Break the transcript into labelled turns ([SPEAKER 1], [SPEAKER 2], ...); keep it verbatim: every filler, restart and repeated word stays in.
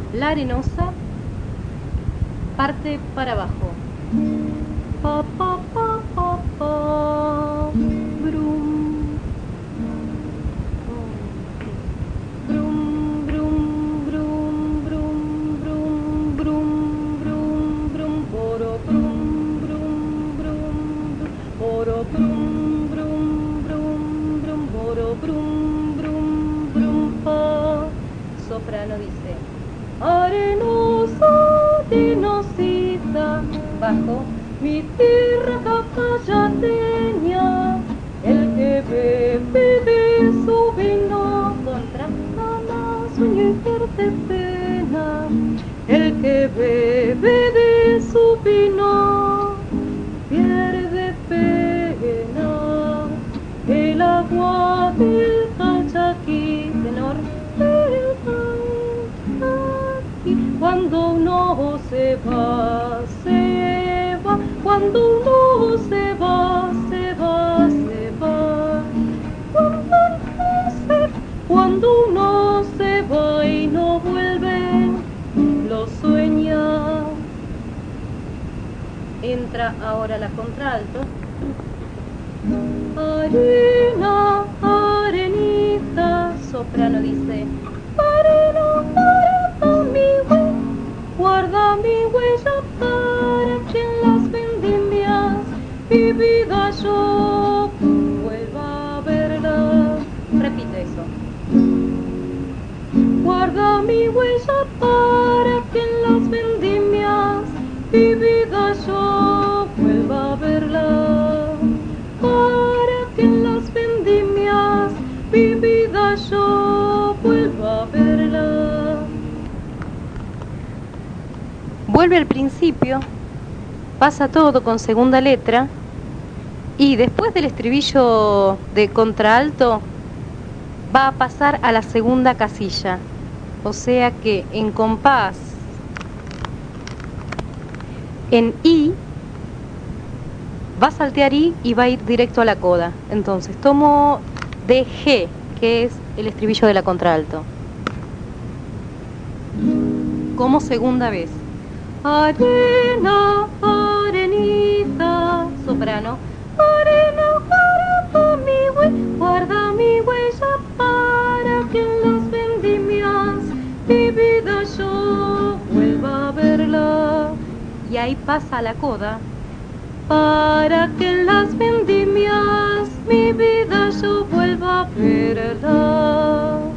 [SPEAKER 1] La arenosa parte para abajo. Pa, pa, pa, pa, pa. Brum. Brum, brum, brum, brum, brum, brum, brum, brum, boro, brum, brum, brum, boro, brum, brum, brum, brum, boro, brum, brum, brum, pa. Soprano dice: arenosa, arenosita, bajo mi tierra capayateña, el que bebe de su vino contra ama, sueño y pierde pena, el que bebe de su vino pierde pena, el agua del Calchaquí, tenor del Calchaquí, cuando uno se va, se va, cuando uno se va, se va, se va, cuando uno se, cuando uno se va y no vuelve, lo sueña. Entra ahora la contralto. Arena, arenita, soprano dice: arena, para mi huella, guarda mi huella para que en las vendimias mi vida yo vuelva a verla. Repite eso. Guarda mi huella para que en las vendimias mi vida yo vuelva a verla. Para que en las vendimias mi vida yo vuelva a verla. Vuelve al principio, pasa todo con segunda letra y después del estribillo de contralto va a pasar a la segunda casilla. O sea que en compás, en I, va a saltear I y va a ir directo a la coda. Entonces tomo de G, que es el estribillo de la contralto, como segunda vez. Arena, arenita, soprano. Arena, guarda mi huella, guarda mi huella para que en las vendimias mi vida yo vuelva a verla. Y ahí pasa a la coda. Para que en las vendimias mi vida yo vuelva a verla.